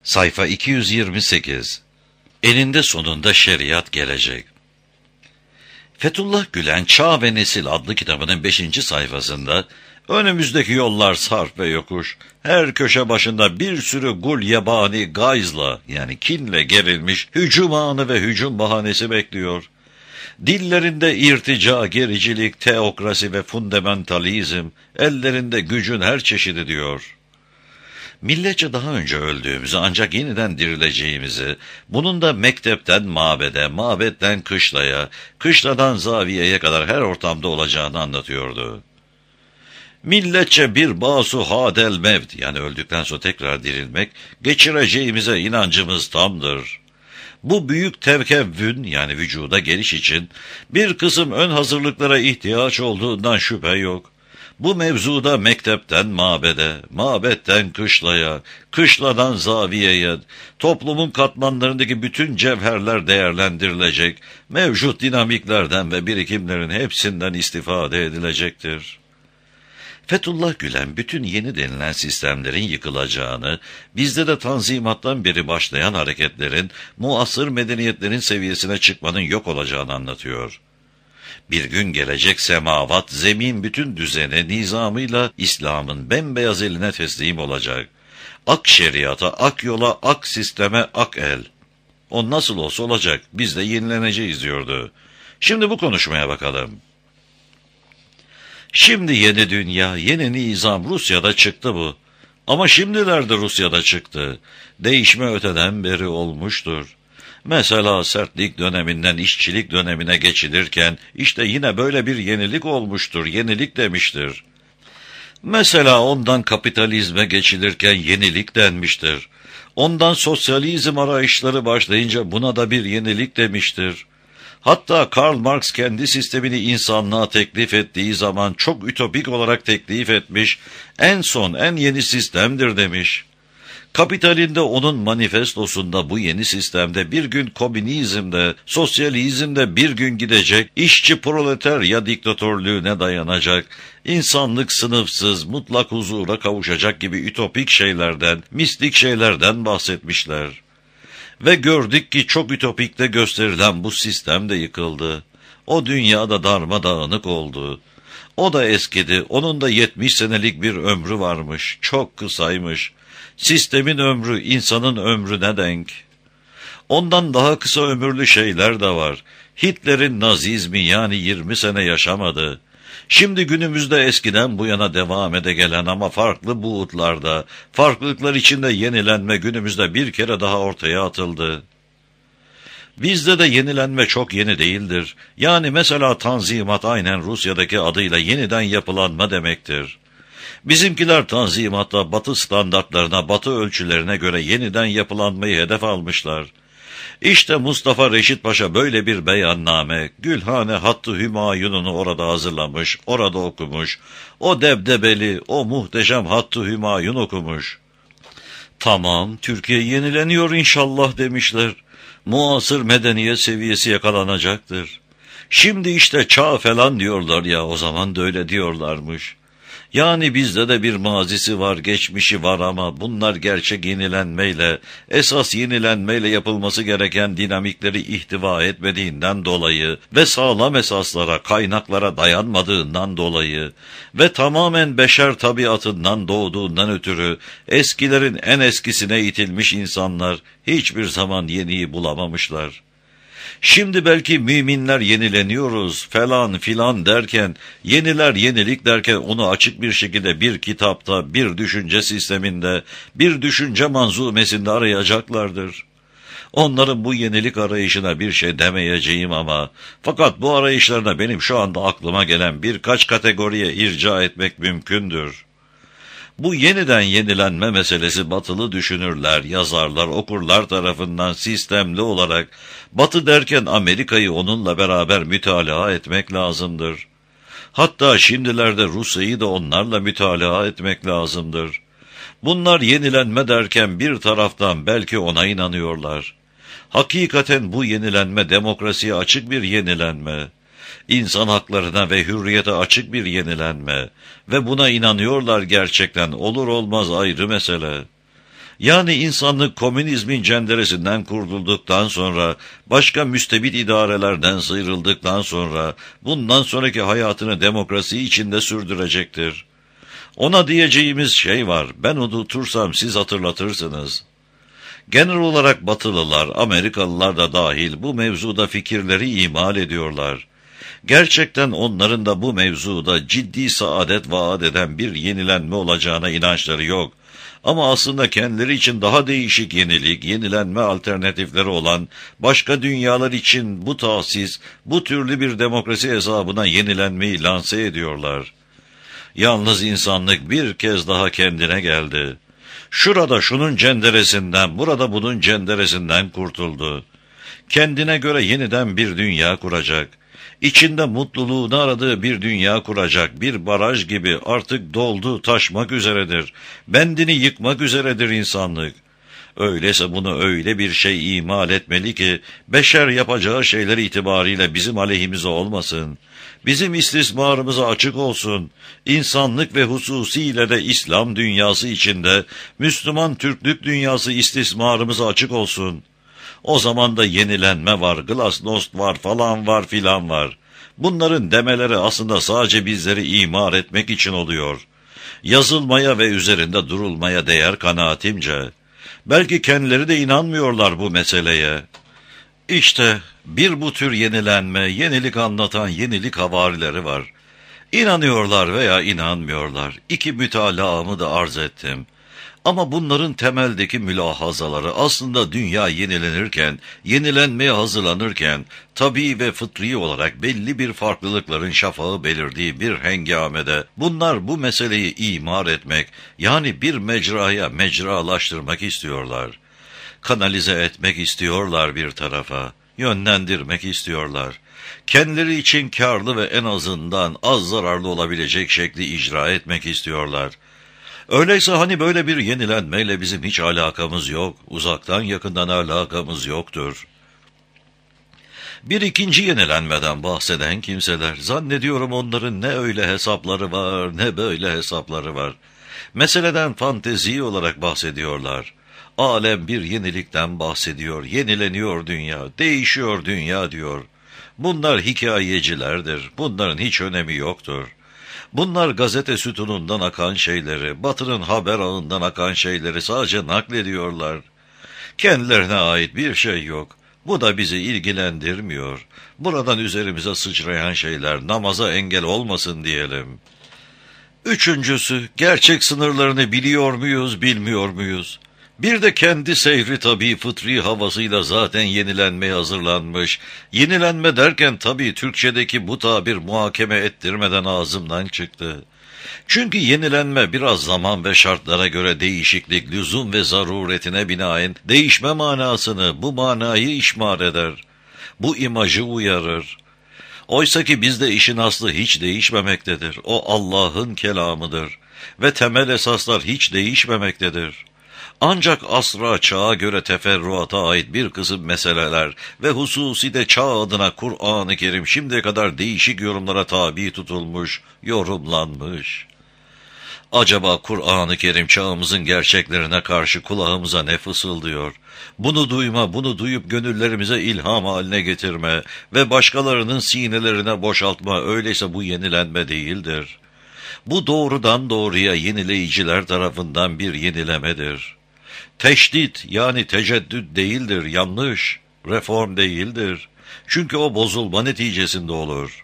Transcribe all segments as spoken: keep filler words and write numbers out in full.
Sayfa iki yüz yirmi sekiz. Eninde sonunda şeriat gelecek. Fethullah Gülen Çağ ve Nesil adlı kitabının beşinci sayfasında önümüzdeki yollar sarp ve yokuş, her köşe başında bir sürü gul yabani gayzla yani kinle gerilmiş hücum anı ve hücum bahanesi bekliyor. Dillerinde irtica, gericilik, teokrasi ve fundamentalizm, ellerinde gücün her çeşidi diyor. Milletçe daha önce öldüğümüzü ancak yeniden dirileceğimizi, bunun da mektepten mabede, mabetten kışlaya, kışladan zaviyeye kadar her ortamda olacağını anlatıyordu. Milletçe bir basu hadel mevt yani öldükten sonra tekrar dirilmek, geçireceğimize inancımız tamdır. Bu büyük tevkevvün yani vücuda geliş için bir kısım ön hazırlıklara ihtiyaç olduğundan şüphe yok. Bu mevzuda mektepten mabede, mabetten kışlaya, kışladan zaviyeye, toplumun katmanlarındaki bütün cevherler değerlendirilecek, mevcut dinamiklerden ve birikimlerin hepsinden istifade edilecektir. Fethullah Gülen bütün yeni denilen sistemlerin yıkılacağını, bizde de Tanzimat'tan beri başlayan hareketlerin, muasır medeniyetlerin seviyesine çıkmanın yok olacağını anlatıyor. Bir gün gelecek semavat, zemin bütün düzene, nizamıyla İslam'ın bembeyaz eline teslim olacak. Ak şeriata, ak yola, ak sisteme, ak el. O nasıl olsa olacak, biz de yenileneceğiz diyordu. Şimdi bu konuşmaya bakalım. Şimdi yeni dünya, yeni nizam Rusya'da çıktı bu. Ama şimdilerde Rusya'da çıktı. Değişme öteden beri olmuştur. Mesela sertlik döneminden işçilik dönemine geçilirken işte yine böyle bir yenilik olmuştur, yenilik demiştir. Mesela ondan kapitalizme geçilirken yenilik denmiştir. Ondan sosyalizm arayışları başlayınca buna da bir yenilik demiştir. Hatta Karl Marx kendi sistemini insanlığa teklif ettiği zaman çok ütopik olarak teklif etmiş, en son en yeni sistemdir demiş. Kapitalinde onun manifestosunda bu yeni sistemde bir gün komünizmde, sosyalizmde bir gün gidecek, işçi proletarya diktatörlüğüne dayanacak, insanlık sınıfsız, mutlak huzura kavuşacak gibi ütopik şeylerden, mistik şeylerden bahsetmişler. Ve gördük ki çok ütopikte gösterilen bu sistem de yıkıldı. O dünyada darmadağınık oldu. O da eskidi, onun da yetmiş senelik bir ömrü varmış, çok kısaymış. Sistemin ömrü insanın ömrüne denk. Ondan daha kısa ömürlü şeyler de var. Hitler'in nazizmi yani yirmi sene yaşamadı. Şimdi günümüzde eskiden bu yana devam ede gelen ama farklı buğutlarda, farklılıklar içinde yenilenme günümüzde bir kere daha ortaya atıldı. Bizde de yenilenme çok yeni değildir. Yani mesela Tanzimat aynen Rusya'daki adıyla yeniden yapılanma demektir. Bizimkiler Tanzimat'ta Batı standartlarına, Batı ölçülerine göre yeniden yapılanmayı hedef almışlar. İşte Mustafa Reşit Paşa böyle bir beyanname, Gülhane Hattı Hümayun'unu orada hazırlamış, orada okumuş. O debdebeli, o muhteşem Hattı Hümayun okumuş. Tamam, Türkiye yenileniyor inşallah demişler. Muasır medeniyet seviyesi yakalanacaktır. Şimdi işte çağ falan diyorlar ya, o zaman da öyle diyorlarmış. Yani bizde de bir mazisi var, geçmişi var ama bunlar gerçek yenilenmeyle, esas yenilenmeyle yapılması gereken dinamikleri ihtiva etmediğinden dolayı ve sağlam esaslara, kaynaklara dayanmadığından dolayı ve tamamen beşer tabiatından doğduğundan ötürü eskilerin en eskisine itilmiş insanlar hiçbir zaman yeniyi bulamamışlar. Şimdi belki müminler yenileniyoruz falan filan derken, yeniler yenilik derken onu açık bir şekilde bir kitapta, bir düşünce sisteminde, bir düşünce manzumesinde arayacaklardır. Onların bu yenilik arayışına bir şey demeyeceğim ama, fakat bu arayışlarına benim şu anda aklıma gelen birkaç kategoriye irca etmek mümkündür. Bu yeniden yenilenme meselesi batılı düşünürler, yazarlar, okurlar tarafından sistemli olarak, Batı derken Amerika'yı onunla beraber mütalaa etmek lazımdır. Hatta şimdilerde Rusya'yı da onlarla mütalaa etmek lazımdır. Bunlar yenilenme derken bir taraftan belki ona inanıyorlar. Hakikaten bu yenilenme demokrasiye açık bir yenilenme. İnsan haklarına ve hürriyete açık bir yenilenme ve buna inanıyorlar gerçekten, olur olmaz ayrı mesele. Yani insanlık komünizmin cenderesinden kurtulduktan sonra, başka müstebit idarelerden sıyrıldıktan sonra, bundan sonraki hayatını demokrasi içinde sürdürecektir. Ona diyeceğimiz şey var, ben unutursam siz hatırlatırsınız. Genel olarak Batılılar, Amerikalılar da dahil bu mevzuda fikirleri imal ediyorlar. Gerçekten onların da bu mevzuda ciddi saadet vaat eden bir yenilenme olacağına inançları yok. Ama aslında kendileri için daha değişik yenilik, yenilenme alternatifleri olan başka dünyalar için bu tahsis, bu türlü bir demokrasi hesabına yenilenmeyi lanse ediyorlar. Yalnız insanlık bir kez daha kendine geldi. Şurada şunun cenderesinden, burada bunun cenderesinden kurtuldu. Kendine göre yeniden bir dünya kuracak. İçinde mutluluğunu aradığı bir dünya kuracak, bir baraj gibi artık doldu, taşmak üzeredir. Bendini yıkmak üzeredir insanlık. Öyleyse bunu öyle bir şey imal etmeli ki, beşer yapacağı şeyler itibariyle bizim aleyhimize olmasın. Bizim istismarımıza açık olsun. İnsanlık ve hususiyle de İslam dünyası içinde, Müslüman Türklük dünyası istismarımıza açık olsun. O zaman da yenilenme var, glasnost var, falan var filan var. Bunların demeleri aslında sadece bizleri imar etmek için oluyor. Yazılmaya ve üzerinde durulmaya değer kanaatimce. Belki kendileri de inanmıyorlar bu meseleye. İşte bir bu tür yenilenme, yenilik anlatan yenilik havarileri var. İnanıyorlar veya inanmıyorlar. İki mütalaamı da arz ettim. Ama bunların temeldeki mülahazaları aslında dünya yenilenirken, yenilenmeye hazırlanırken, tabii ve fıtri olarak belli bir farklılıkların şafağı belirdiği bir hengamede, bunlar bu meseleyi imar etmek, yani bir mecraya mecralaştırmak istiyorlar. Kanalize etmek istiyorlar bir tarafa, yönlendirmek istiyorlar. Kendileri için kârlı ve en azından az zararlı olabilecek şekli icra etmek istiyorlar. Öyleyse hani böyle bir yenilenmeyle bizim hiç alakamız yok, uzaktan yakından alakamız yoktur. Bir ikinci yenilenmeden bahseden kimseler, zannediyorum onların ne öyle hesapları var, ne böyle hesapları var. Meseleden fantezi olarak bahsediyorlar. Alem bir yenilikten bahsediyor, yenileniyor dünya, değişiyor dünya diyor. Bunlar hikayecilerdir, bunların hiç önemi yoktur. Bunlar gazete sütunundan akan şeyleri, Batı'nın haber ağından akan şeyleri sadece naklediyorlar. Kendilerine ait bir şey yok. Bu da bizi ilgilendirmiyor. Buradan üzerimize sıçrayan şeyler namaza engel olmasın diyelim. Üçüncüsü, gerçek sınırlarını biliyor muyuz, bilmiyor muyuz? Bir de kendi seyri tabii fıtri havasıyla zaten yenilenmeye hazırlanmış. Yenilenme derken tabii Türkçedeki bu tabir muhakeme ettirmeden ağzımdan çıktı. Çünkü yenilenme biraz zaman ve şartlara göre değişiklik, lüzum ve zaruretine binaen değişme manasını, bu manayı işmar eder. Bu imajı uyarır. Oysa ki bizde işin aslı hiç değişmemektedir. O Allah'ın kelamıdır ve temel esaslar hiç değişmemektedir. Ancak asra, çağa göre teferruata ait bir kısım meseleler ve hususi de çağ adına Kur'an-ı Kerim şimdiye kadar değişik yorumlara tabi tutulmuş, yorumlanmış. Acaba Kur'an-ı Kerim çağımızın gerçeklerine karşı kulağımıza ne fısıldıyor? Bunu duyma, bunu duyup gönüllerimize ilham haline getirme ve başkalarının sinelerine boşaltma, öyleyse bu yenilenme değildir. Bu doğrudan doğruya yenileyiciler tarafından bir yenilemedir. Teşdit yani teceddüt değildir, yanlış, reform değildir. Çünkü o bozulma neticesinde olur.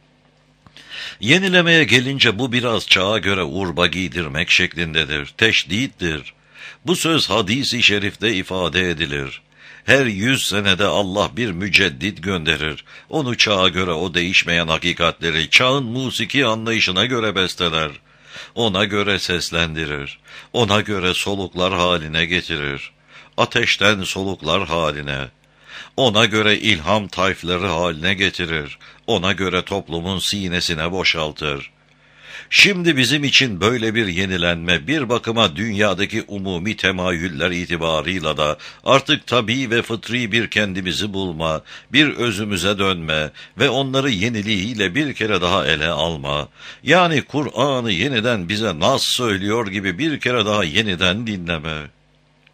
Yenilemeye gelince bu biraz çağa göre urba giydirmek şeklindedir, teşdittir. Bu söz hadis-i şerifte ifade edilir. Her yüz senede Allah bir müceddit gönderir. Onu çağa göre o değişmeyen hakikatleri çağın musiki anlayışına göre besteler. Ona göre seslendirir. Ona göre soluklar haline getirir. Ateşten soluklar haline. Ona göre ilham tayfları haline getirir. Ona göre toplumun sinesine boşaltır. Şimdi bizim için böyle bir yenilenme bir bakıma dünyadaki umumi temayüller itibarıyla da artık tabii ve fıtri bir kendimizi bulma, bir özümüze dönme ve onları yeniliğiyle bir kere daha ele alma. Yani Kur'an'ı yeniden bize nas söylüyor gibi bir kere daha yeniden dinleme.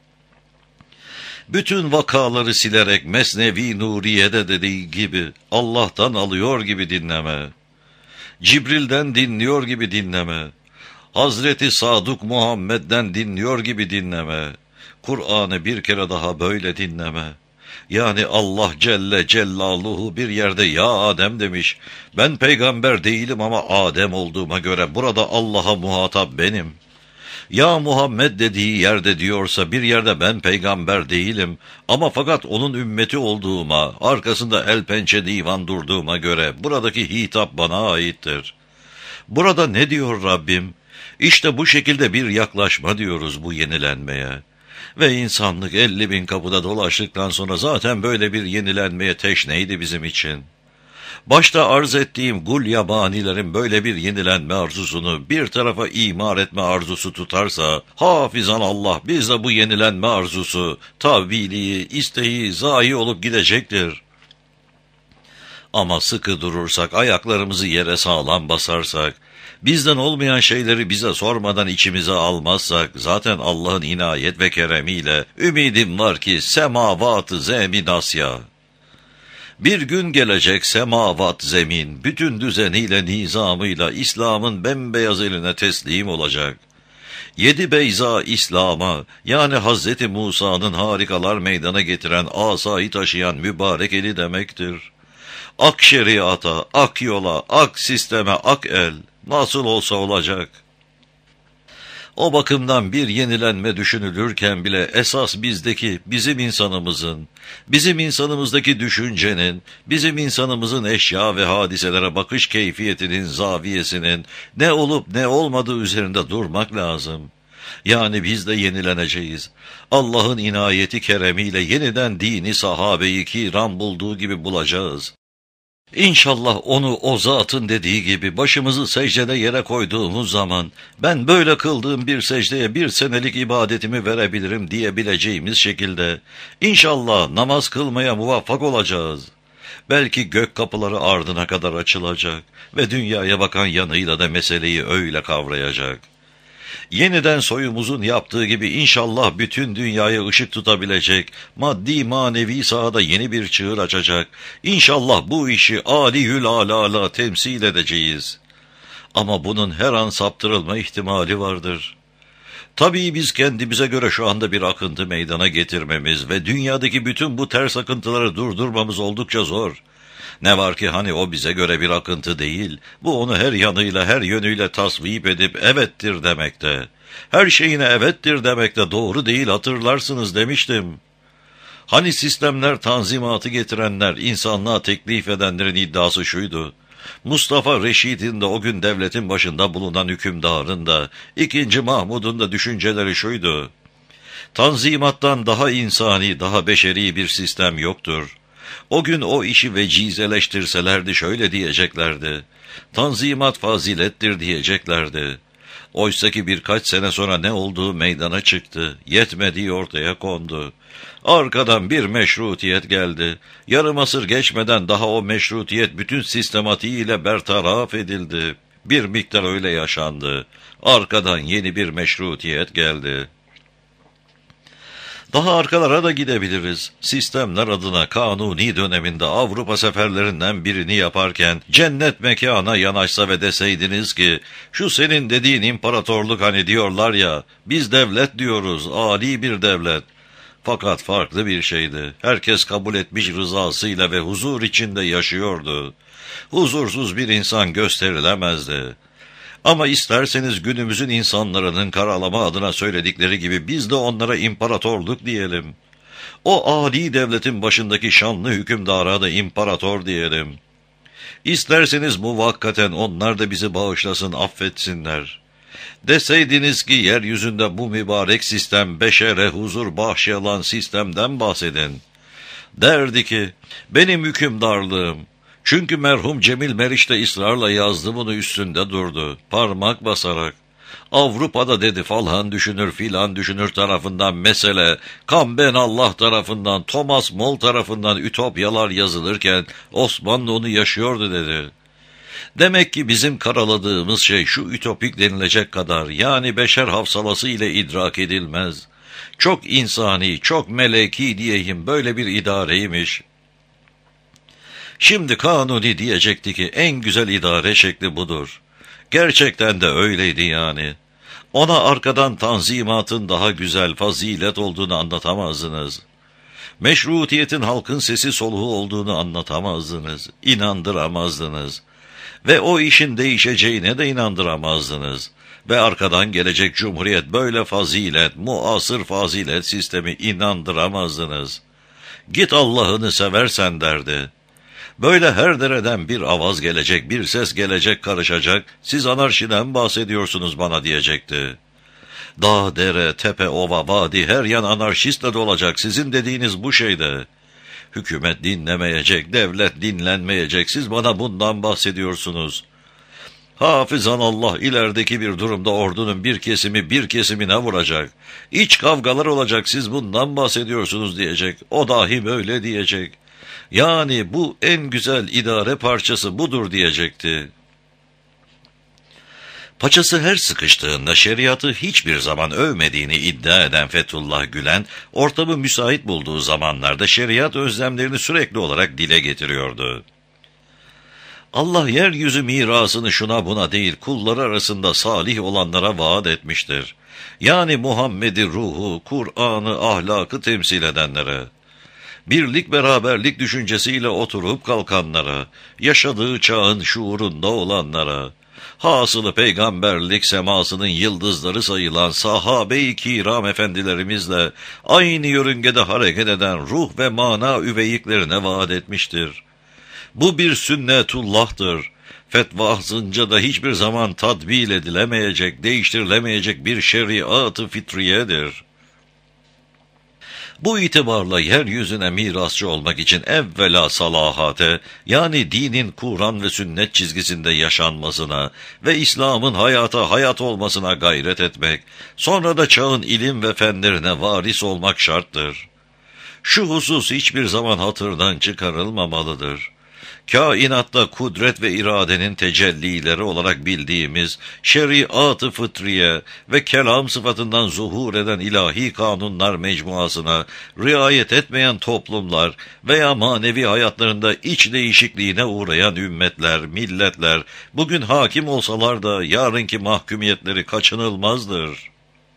Bütün vakaları silerek Mesnevi Nuriye'de dediği gibi Allah'tan alıyor gibi dinleme. Cibril'den dinliyor gibi dinleme. Hazreti Sadık Muhammed'den dinliyor gibi dinleme. Kur'an'ı bir kere daha böyle dinleme. Yani Allah Celle Celaluhu bir yerde ya Adem demiş. Ben peygamber değilim ama Adem olduğuma göre burada Allah'a muhatap benim. Ya Muhammed dediği yerde diyorsa bir yerde ben peygamber değilim ama fakat onun ümmeti olduğuma, arkasında el pençe divan durduğuma göre buradaki hitap bana aittir. Burada ne diyor Rabbim? İşte bu şekilde bir yaklaşma diyoruz bu yenilenmeye. Ve insanlık elli bin kapıda dolaştıktan sonra zaten böyle bir yenilenmeye teşneydi bizim için. Başta arz ettiğim gul yabanilerin böyle bir yenilenme arzusunu bir tarafa imar etme arzusu tutarsa, hafizan Allah bizde bu yenilenme arzusu, tavbiliği, isteği zayi olup gidecektir. Ama sıkı durursak, ayaklarımızı yere sağlam basarsak, bizden olmayan şeyleri bize sormadan içimize almazsak, zaten Allah'ın inayet ve keremiyle ümidim var ki semavat-ı zemin Asya. Bir gün gelecek semavat zemin, bütün düzeniyle, nizamıyla İslam'ın bembeyaz eline teslim olacak. Yedi beyza İslam'a, yani Hazreti Musa'nın harikalar meydana getiren asayı taşıyan mübarek eli demektir. Ak şeriata, ak yola, ak sisteme, ak el, nasıl olsa olacak. O bakımdan bir yenilenme düşünülürken bile esas bizdeki, bizim insanımızın, bizim insanımızdaki düşüncenin, bizim insanımızın eşya ve hadiselere bakış keyfiyetinin, zaviyesinin ne olup ne olmadığı üzerinde durmak lazım. Yani biz de yenileneceğiz. Allah'ın inayeti keremiyle yeniden dini sahabe-i kiram bulduğu gibi bulacağız. İnşallah onu o zatın dediği gibi başımızı secdede yere koyduğumuz zaman ben böyle kıldığım bir secdeye bir senelik ibadetimi verebilirim diyebileceğimiz şekilde İnşallah namaz kılmaya muvaffak olacağız. Belki gök kapıları ardına kadar açılacak ve dünyaya bakan yanıyla da meseleyi öyle kavrayacak. Yeniden soyumuzun yaptığı gibi inşallah bütün dünyaya ışık tutabilecek, maddi manevi sahada yeni bir çığır açacak. İnşallah bu işi âliyül âlâla temsil edeceğiz. Ama bunun her an saptırılma ihtimali vardır. Tabii biz kendimize göre şu anda bir akıntı meydana getirmemiz ve dünyadaki bütün bu ters akıntıları durdurmamız oldukça zor. Ne var ki hani o bize göre bir akıntı değil, bu onu her yanıyla her yönüyle tasvip edip evettir demekte. Her şeyine evettir demekte doğru değil hatırlarsınız demiştim. Hani sistemler tanzimatı getirenler, insanlığa teklif edenlerin iddiası şuydu. Mustafa Reşid'in de o gün devletin başında bulunan hükümdarın da, ikinci Mahmud'un da düşünceleri şuydu. Tanzimattan daha insani, daha beşeri bir sistem yoktur. O gün o işi vecizeleştirselerdi şöyle diyeceklerdi. Tanzimat fazilettir diyeceklerdi. Oysaki birkaç sene sonra ne olduğu meydana çıktı. Yetmediği ortaya kondu. Arkadan bir meşrutiyet geldi. Yarım asır geçmeden daha o meşrutiyet bütün sistematiğiyle bertaraf edildi. Bir miktar öyle yaşandı. Arkadan yeni bir meşrutiyet geldi. Daha arkalara da gidebiliriz. Sistemler adına Kanuni döneminde Avrupa seferlerinden birini yaparken cennet mekana yanaşsa ve deseydiniz ki şu senin dediğin imparatorluk hani diyorlar ya biz devlet diyoruz, âli bir devlet. Fakat farklı bir şeydi. Herkes kabul etmiş rızasıyla ve huzur içinde yaşıyordu. Huzursuz bir insan gösterilemezdi. Ama isterseniz günümüzün insanların karalama adına söyledikleri gibi biz de onlara imparatorluk diyelim. O âli devletin başındaki şanlı hükümdara da imparator diyelim. İsterseniz muvakkaten onlar da bizi bağışlasın, affetsinler. Deseydiniz ki yeryüzünde bu mübarek sistem beşere huzur bahşeyen sistemden bahsedin. Derdi ki benim hükümdarlığım, çünkü merhum Cemil Meriç de ısrarla yazdı bunu üstünde durdu, parmak basarak. Avrupa'da dedi falan düşünür filan düşünür tarafından mesele, Kamben Allah tarafından, Thomas More tarafından ütopyalar yazılırken Osmanlı onu yaşıyordu dedi. Demek ki bizim karaladığımız şey şu ütopik denilecek kadar, yani beşer hafsalası ile idrak edilmez. Çok insani, çok meleki diyeyim böyle bir idareymiş. Şimdi Kanuni diyecekti ki en güzel idare şekli budur. Gerçekten de öyleydi yani. Ona arkadan tanzimatın daha güzel, fazilet olduğunu anlatamazdınız. Meşrutiyetin halkın sesi soluğu olduğunu anlatamazdınız, inandıramazdınız. Ve o işin değişeceğine de inandıramazdınız. Ve arkadan gelecek cumhuriyet böyle fazilet, muasır fazilet sistemi inandıramazdınız. Git Allah'ını seversen derdi. Böyle her dereden bir avaz gelecek, bir ses gelecek karışacak, siz anarşiden bahsediyorsunuz bana diyecekti. Dağ, dere, tepe, ova, vadi her yan anarşistle dolacak sizin dediğiniz bu şeyde. Hükümet dinlemeyecek, devlet dinlenmeyecek, siz bana bundan bahsediyorsunuz. Hafizan Allah ilerideki bir durumda ordunun bir kesimi bir kesimine vuracak. İç kavgalar olacak, siz bundan bahsediyorsunuz diyecek. O dahi böyle diyecek. Yani bu en güzel idare parçası budur diyecekti. Paçası her sıkıştığında şeriatı hiçbir zaman övmediğini iddia eden Fethullah Gülen, ortamı müsait bulduğu zamanlarda şeriat özlemlerini sürekli olarak dile getiriyordu. Allah yeryüzü mirasını şuna buna değil, kulları arasında salih olanlara vaat etmiştir. Yani Muhammed'i ruhu, Kur'an'ı, ahlakı temsil edenlere. Birlik beraberlik düşüncesiyle oturup kalkanlara, yaşadığı çağın şuurunda olanlara, hasılı peygamberlik semasının yıldızları sayılan sahabe-i kiram efendilerimizle aynı yörüngede hareket eden ruh ve mana üveyiklerine vaat etmiştir. Bu bir sünnetullah'tır. Fetvasınca da hiçbir zaman tadbil edilemeyecek, değiştirilemeyecek bir şeriat-ı fitriyedir. Bu itibarla yeryüzüne mirasçı olmak için evvela salahate, yani dinin Kur'an ve sünnet çizgisinde yaşanmasına ve İslam'ın hayata hayat olmasına gayret etmek, sonra da çağın ilim ve fenlerine varis olmak şarttır. Şu husus hiçbir zaman hatırdan çıkarılmamalıdır. Kainatta kudret ve iradenin tecellileri olarak bildiğimiz şeriat-ı fıtriye ve kelam sıfatından zuhur eden ilahi kanunlar mecmuasına riayet etmeyen toplumlar veya manevi hayatlarında iç değişikliğine uğrayan ümmetler, milletler bugün hakim olsalar da yarınki mahkumiyetleri kaçınılmazdır.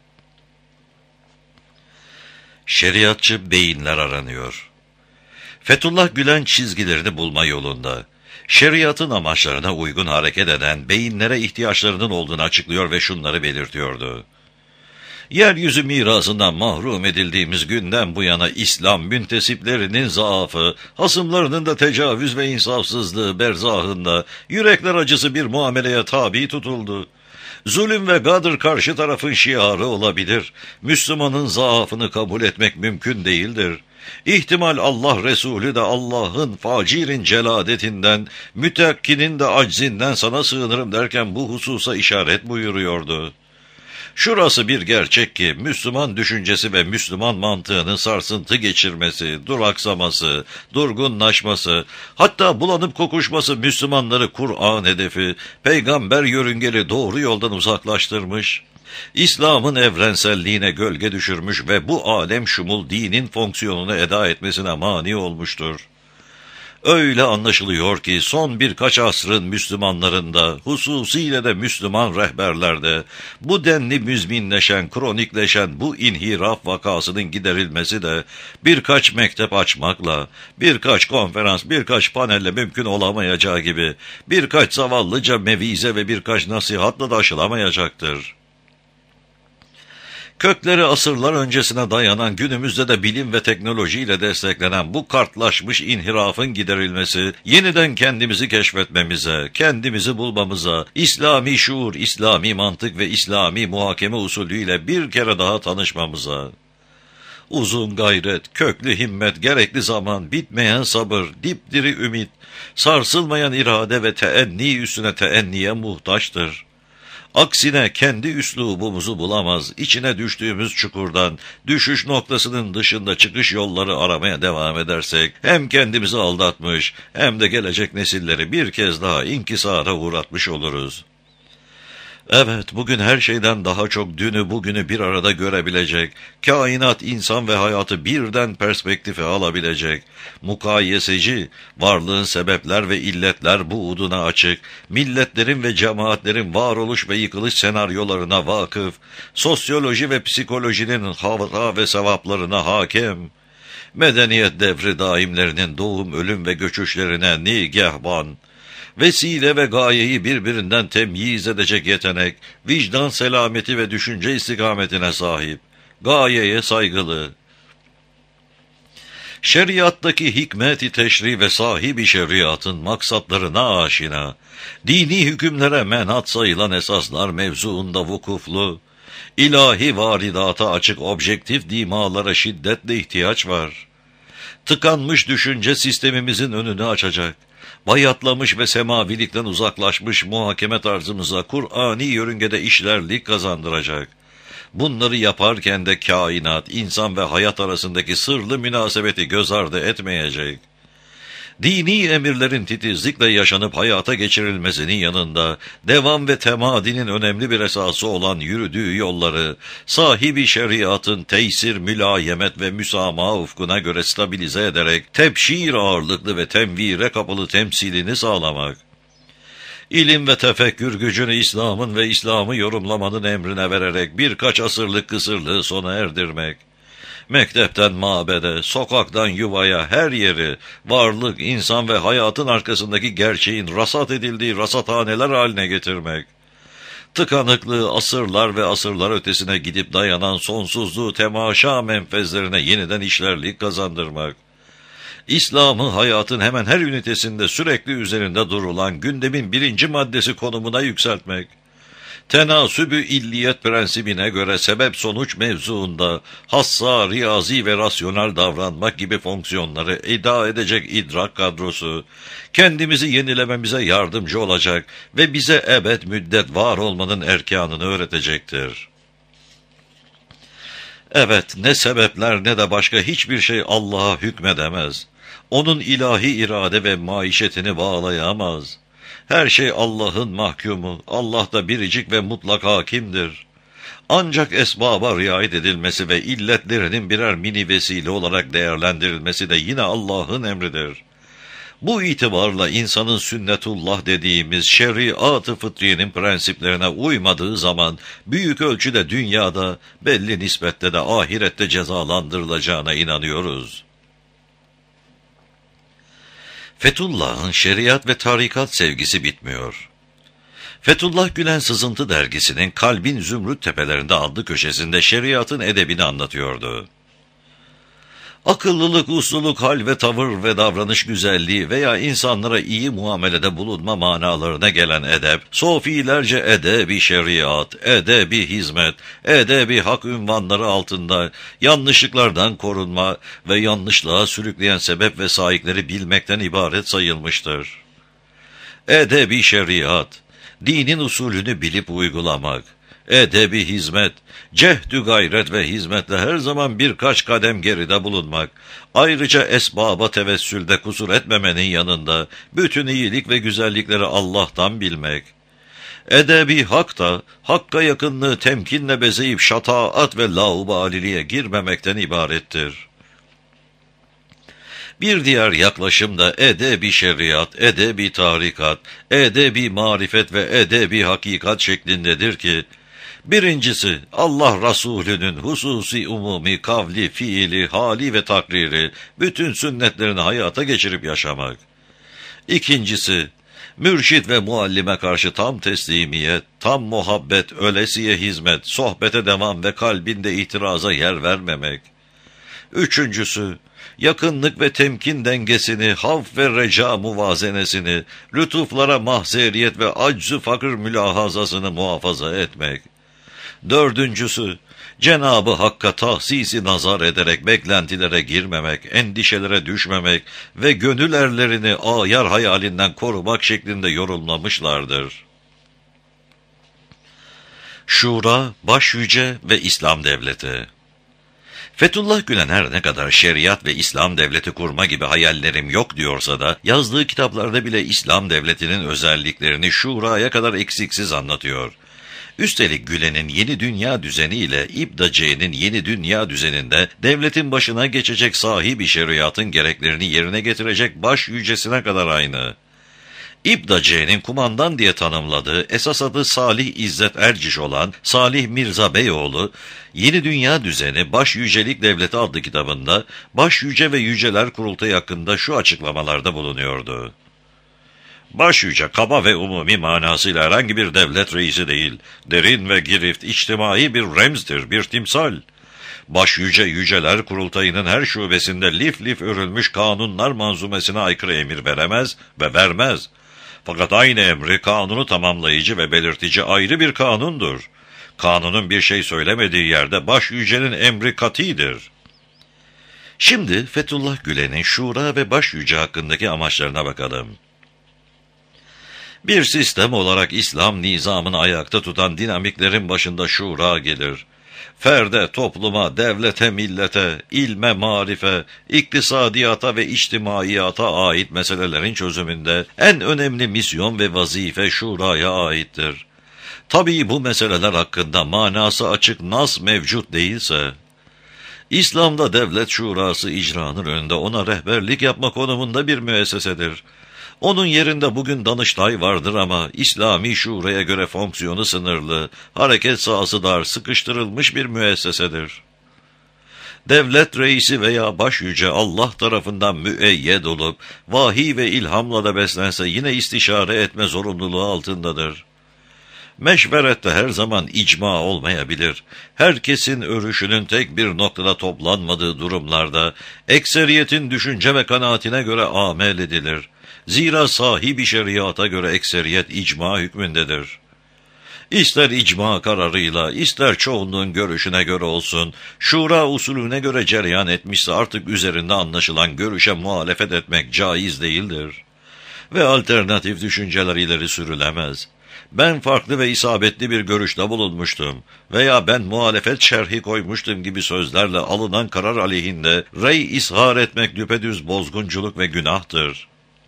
Şeriatçı beyinler aranıyor. Fethullah Gülen çizgilerini bulma yolunda, şeriatın amaçlarına uygun hareket eden beyinlere ihtiyaçlarının olduğunu açıklıyor ve şunları belirtiyordu. Yeryüzü mirasından mahrum edildiğimiz günden bu yana İslam müntesiplerinin zaafı, hasımlarının da tecavüz ve insafsızlığı berzahında yürekler acısı bir muameleye tabi tutuldu. Zulüm ve gadır karşı tarafın şiarı olabilir. Müslümanın zaafını kabul etmek mümkün değildir. İhtimal Allah Resulü de Allah'ın facirin celadetinden, mütekkinin de aczinden sana sığınırım derken bu hususa işaret buyuruyordu. Şurası bir gerçek ki Müslüman düşüncesi ve Müslüman mantığının sarsıntı geçirmesi, duraksaması, durgunlaşması, hatta bulanıp kokuşması Müslümanları Kur'an hedefi, peygamber yörüngeli doğru yoldan uzaklaştırmış, İslam'ın evrenselliğine gölge düşürmüş ve bu alem şumul dinin fonksiyonunu eda etmesine mani olmuştur. Öyle anlaşılıyor ki son birkaç asrın Müslümanlarında, hususiyle de Müslüman rehberlerde, bu denli müzminleşen, kronikleşen bu inhiraf vakasının giderilmesi de birkaç mektep açmakla, birkaç konferans, birkaç panelle mümkün olamayacağı gibi, birkaç zavallıca mevize ve birkaç nasihatla da aşılamayacaktır. Kökleri asırlar öncesine dayanan, günümüzde de bilim ve teknolojiyle desteklenen bu kartlaşmış inhirafın giderilmesi, yeniden kendimizi keşfetmemize, kendimizi bulmamıza, İslami şuur, İslami mantık ve İslami muhakeme usulüyle bir kere daha tanışmamıza, uzun gayret, köklü himmet, gerekli zaman, bitmeyen sabır, dipdiri ümit, sarsılmayan irade ve teenni üstüne teenniye muhtaçtır. Aksine kendi üslubumuzu bulamaz, içine düştüğümüz çukurdan, düşüş noktasının dışında çıkış yolları aramaya devam edersek, hem kendimizi aldatmış, hem de gelecek nesilleri bir kez daha inkisara uğratmış oluruz. Evet, bugün her şeyden daha çok dünü bugünü bir arada görebilecek, kainat, insan ve hayatı birden perspektife alabilecek, mukayeseci, varlığın sebepler ve illetler buğduna açık, milletlerin ve cemaatlerin varoluş ve yıkılış senaryolarına vakıf, sosyoloji ve psikolojinin hata ve sevaplarına hakim, medeniyet devri daimlerinin doğum, ölüm ve göçüşlerine nigahban, vesile ve gayeyi birbirinden temyiz edecek yetenek, vicdan selameti ve düşünce istikametine sahip, gayeye saygılı, şeriattaki hikmet-i teşri ve sahibi şeriatın maksatlarına aşina, dini hükümlere menat sayılan esaslar mevzuunda vukuflu, ilahi varidata açık objektif dimalara şiddetle ihtiyaç var. Tıkanmış düşünce sistemimizin önünü açacak, bayatlamış ve semavilikten uzaklaşmış muhakeme tarzımıza Kur'ani yörüngede işlerlik kazandıracak. Bunları yaparken de kainat, insan ve hayat arasındaki sırlı münasebeti göz ardı etmeyecek. Dini emirlerin titizlikle yaşanıp hayata geçirilmesinin yanında, devam ve temadinin önemli bir esası olan yürüdüğü yolları, sahibi şeriatın tesir, mülayemet ve müsamaha ufkuna göre stabilize ederek, tebşir ağırlıklı ve temvire kapalı temsilini sağlamak. İlim ve tefekkür gücünü İslam'ın ve İslam'ı yorumlamanın emrine vererek birkaç asırlık kısırlığı sona erdirmek. Mektepten mabede, sokaktan yuvaya, her yeri, varlık, insan ve hayatın arkasındaki gerçeğin rasat edildiği rasathaneler haline getirmek. Tıkanıklığı asırlar ve asırlar ötesine gidip dayanan sonsuzluğu temaşa menfezlerine yeniden işlerlik kazandırmak. İslam'ı hayatın hemen her ünitesinde sürekli üzerinde durulan gündemin birinci maddesi konumuna yükseltmek. Tenasübü illiyet prensibine göre sebep-sonuç mevzuunda hassa, riyazi ve rasyonel davranmak gibi fonksiyonları eda edecek idrak kadrosu, kendimizi yenilememize yardımcı olacak ve bize ebed müddet var olmanın erkanını öğretecektir. Evet, ne sebepler ne de başka hiçbir şey Allah'a hükmedemez. Onun ilahi irade ve maişetini bağlayamaz. Her şey Allah'ın mahkumu, Allah da biricik ve mutlak hakimdir. Ancak esbaba riayet edilmesi ve illetlerinin birer mini vesile olarak değerlendirilmesi de yine Allah'ın emridir. Bu itibarla insanın sünnetullah dediğimiz şeriat-ı fıtriyenin prensiplerine uymadığı zaman büyük ölçüde dünyada, belli nispette de ahirette cezalandırılacağına inanıyoruz. Fethullah'ın şeriat ve tarikat sevgisi bitmiyor. Fethullah Gülen Sızıntı dergisinin Kalbin Zümrüt Tepelerinde adlı köşesinde şeriatın edebini anlatıyordu. Akıllılık, usluluk, hal ve tavır ve davranış güzelliği veya insanlara iyi muamelede bulunma manalarına gelen edep, sofilerce edebi şeriat, edebi hizmet, edebi hak ünvanları altında yanlışlıklardan korunma ve yanlışlığa sürükleyen sebep ve sahipleri bilmekten ibaret sayılmıştır. Edebi şeriat, dinin usulünü bilip uygulamak. Edebi hizmet, cehdü gayret ve hizmetle her zaman birkaç kadem geride bulunmak, ayrıca esbaba tevessülde kusur etmemenin yanında bütün iyilik ve güzellikleri Allah'tan bilmek. Edebi hak da, hakka yakınlığı temkinle bezeyip şataat ve laubaliliğe girmemekten ibarettir. Bir diğer yaklaşım da edebi şeriat, edebi tarikat, edebi marifet ve edebi hakikat şeklindedir ki, birincisi, Allah Resulü'nün hususi umumi kavli, fiili, hali ve takriri, bütün sünnetlerini hayata geçirip yaşamak. İkincisi, mürşid ve muallime karşı tam teslimiyet, tam muhabbet, ölesiye hizmet, sohbete devam ve kalbinde itiraza yer vermemek. Üçüncüsü, yakınlık ve temkin dengesini, havf ve reca muvazenesini, lütuflara mahzeriyet ve acz-ı fakir mülahazasını muhafaza etmek. Dördüncüsü, Cenab-ı Hakk'a tahsisi nazar ederek beklentilere girmemek, endişelere düşmemek ve gönül erlerini ayar hayalinden korumak şeklinde yorumlamışlardır. Şura, Başyüce ve İslam Devleti. Fethullah Gülen her ne kadar şeriat ve İslam devleti kurma gibi hayallerim yok diyorsa da, yazdığı kitaplarda bile İslam devletinin özelliklerini şuraya kadar eksiksiz anlatıyor. Üstelik Gülen'in yeni dünya düzeni ile İbdaci'nin yeni dünya düzeninde devletin başına geçecek sahibi şeriatın gereklerini yerine getirecek baş yücesine kadar aynı. İbdaci'nin kumandan diye tanımladığı, esas adı Salih İzzet Erciş olan Salih Mirza Beyoğlu, Yeni Dünya Düzeni Baş Yücelik Devleti adlı kitabında Baş Yüce ve Yüceler Kurultayı hakkında şu açıklamalarda bulunuyordu. Baş yüce kaba ve umumi manasıyla herhangi bir devlet reisi değil, derin ve girift, içtimai bir remzdir, bir timsal. Baş yüce yüceler kurultayının her şubesinde lif lif örülmüş kanunlar manzumesine aykırı emir veremez ve vermez. Fakat aynı emri kanunu tamamlayıcı ve belirtici ayrı bir kanundur. Kanunun bir şey söylemediği yerde baş yücenin emri katidir. Şimdi Fethullah Gülen'in şura ve baş yüce hakkındaki amaçlarına bakalım. Bir sistem olarak İslam nizamını ayakta tutan dinamiklerin başında şura gelir. Ferde, topluma, devlete, millete, ilme, marife, iktisadiyata ve içtimaiyata ait meselelerin çözümünde en önemli misyon ve vazife şuraya aittir. Tabii bu meseleler hakkında manası açık nas mevcut değilse, İslam'da devlet şurası icranın önünde ona rehberlik yapma konumunda bir müessesedir. Onun yerinde bugün Danıştay vardır ama İslami şuraya göre fonksiyonu sınırlı, hareket sahası dar, sıkıştırılmış bir müessesedir. Devlet reisi veya başyüce Allah tarafından müeyyed olup, vahiy ve ilhamla da beslense yine istişare etme zorunluluğu altındadır. Meşverette her zaman icma olmayabilir. Herkesin örüşünün tek bir noktada toplanmadığı durumlarda, ekseriyetin düşünce ve kanaatine göre amel edilir. Zira sahibi şeriata göre ekseriyet icma hükmündedir. İster icma kararıyla, ister çoğunluğun görüşüne göre olsun, şura usulüne göre cereyan etmişse artık üzerinde anlaşılan görüşe muhalefet etmek caiz değildir. Ve alternatif düşünceler ileri sürülemez. Ben farklı ve isabetli bir görüşte bulunmuştum veya ben muhalefet şerhi koymuştum gibi sözlerle alınan karar aleyhinde rey ishar etmek düpedüz bozgunculuk ve günahtır.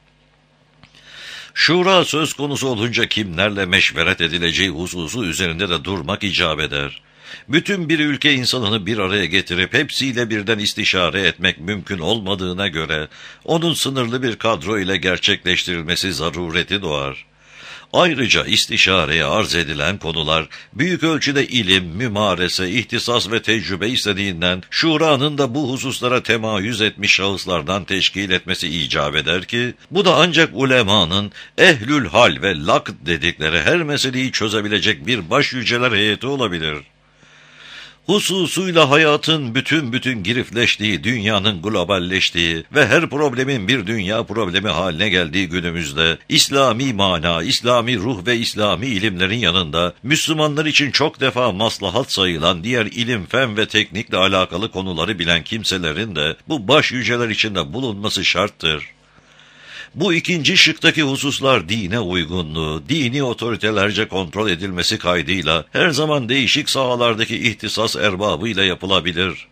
Şura söz konusu olunca kimlerle meşveret edileceği hususu üzerinde de durmak icap eder. Bütün bir ülke insanını bir araya getirip hepsiyle birden istişare etmek mümkün olmadığına göre onun sınırlı bir kadro ile gerçekleştirilmesi zarureti doğar. Ayrıca istişareye arz edilen konular büyük ölçüde ilim, mümarese, ihtisas ve tecrübe istediğinden şuranın da bu hususlara temayüz etmiş şahıslardan teşkil etmesi icap eder ki bu da ancak ulemanın ehlül hal ve lakt dedikleri her meseleyi çözebilecek bir başyüceler heyeti olabilir. Hususuyla hayatın bütün bütün girifleştiği, dünyanın globalleştiği ve her problemin bir dünya problemi haline geldiği günümüzde, İslami mana, İslami ruh ve İslami ilimlerin yanında, Müslümanlar için çok defa maslahat sayılan diğer ilim, fen ve teknikle alakalı konuları bilen kimselerin de bu baş yüceler içinde bulunması şarttır. Bu ikinci şıktaki hususlar dine uygunluğu, dini otoritelerce kontrol edilmesi kaydıyla her zaman değişik sahalardaki ihtisas erbabıyla yapılabilir.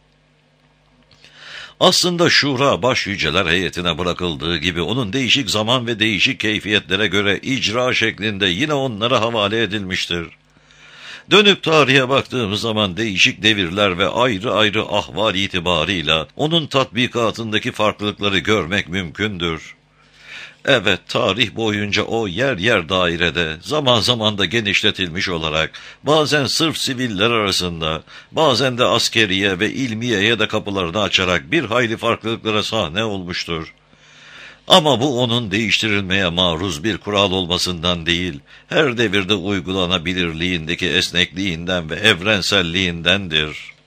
Aslında şura başyüceler heyetine bırakıldığı gibi onun değişik zaman ve değişik keyfiyetlere göre icra şeklinde yine onlara havale edilmiştir. Dönüp tarihe baktığımız zaman değişik devirler ve ayrı ayrı ahval itibarıyla onun tatbikatındaki farklılıkları görmek mümkündür. Evet, tarih boyunca o yer yer dairede, zaman zaman da genişletilmiş olarak, bazen sırf siviller arasında, bazen de askeriye ve ilmiyeye de kapılarını açarak bir hayli farklılıklara sahne olmuştur. Ama bu onun değiştirilmeye maruz bir kural olmasından değil, her devirde uygulanabilirliğindeki esnekliğinden ve evrenselliğindendir.